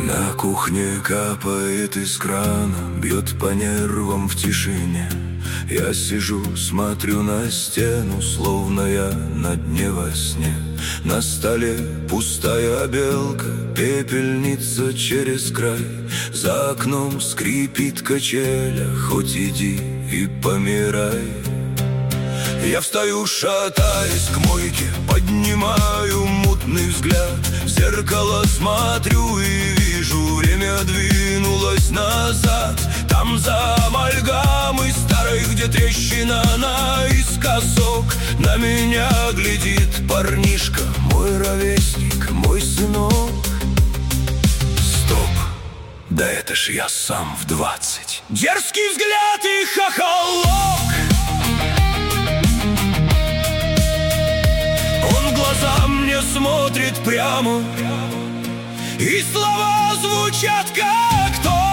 На кухне капает из крана, бьет по нервам в тишине. Я сижу, смотрю на стену, словно я на дне во сне. На столе пустая белка, пепельница через край. За окном скрипит качеля, хоть иди и помирай. Я встаю, шатаясь к мойке, поднимаю мутный взгляд. В зеркало смотрю и вижу, время двинулось назад. Там за амальгамой старой, где трещина наискосок, на меня глядит парнишка, мой ровесник, мой сынок. Стоп, да это ж я сам в 20. Дерзкий взгляд и хохолок. Мне смотрит прямо, и слова звучат как то.